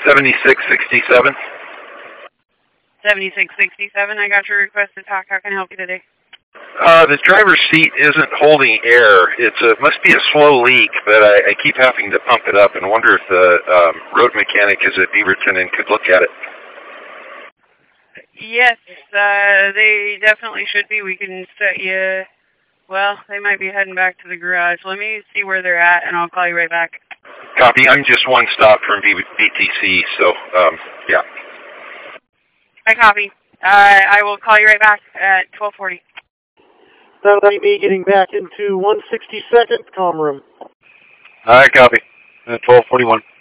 7667. 7667, I got your request to talk. How can I help you today? The driver's seat isn't holding air. It must be a slow leak, but I keep having to pump it up and wonder if the road mechanic is at Beaverton and could look at it. Yes, they definitely should be. We can set you... Well, they might be heading back to the garage. Let me see where they're at, and I'll call you right back. Copy. I'm just one stop from BTC, so, yeah. I copy. I will call you right back at 12:40. That'll be me getting back into 162nd comm room. All right, copy. At 12:41.